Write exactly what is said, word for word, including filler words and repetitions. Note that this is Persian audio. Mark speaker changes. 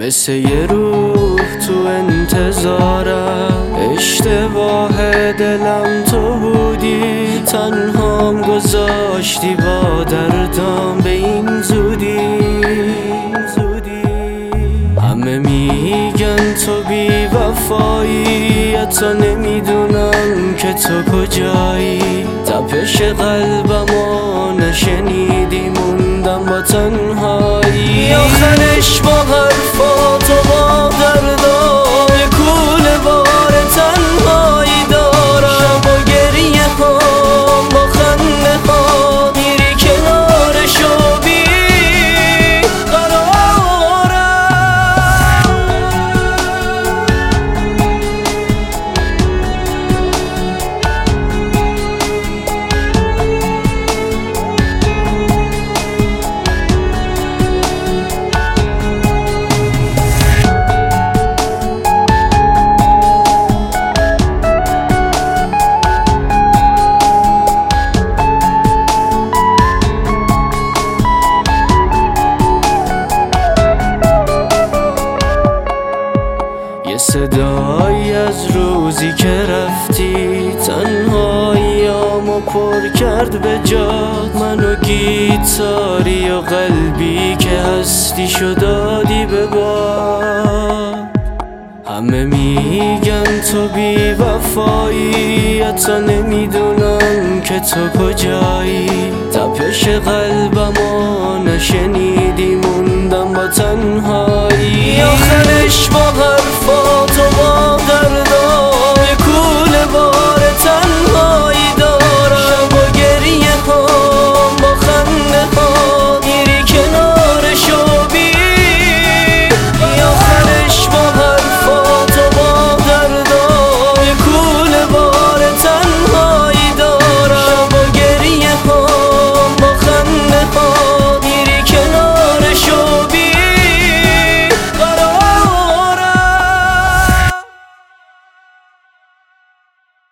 Speaker 1: مثل یه روح تو انتظارم، اشتباه دلم تو بودی، تنهام گذاشتی با دردام به این زودی. همه میگن تو بی وفایی، تا نمیدونم که تو کجایی. تپش قلبمو نشنیدی، موندم با تنهایی. آخرش با حرفات و با دردام یه کوله بار تنهایی دارم. شب و گریه هام با خنده ها میری کنارش و بی صدایی از روزی که رفتی، تنهاییامو پر کرد به جات. منو گیتاری و قلبی که هستی شو دادی به باد. همه میگن تو بی وفایی، تا نمیدونم که تو کجایی. تپش قلبمو نشنیدی، موندم با تنهایی. آخرش با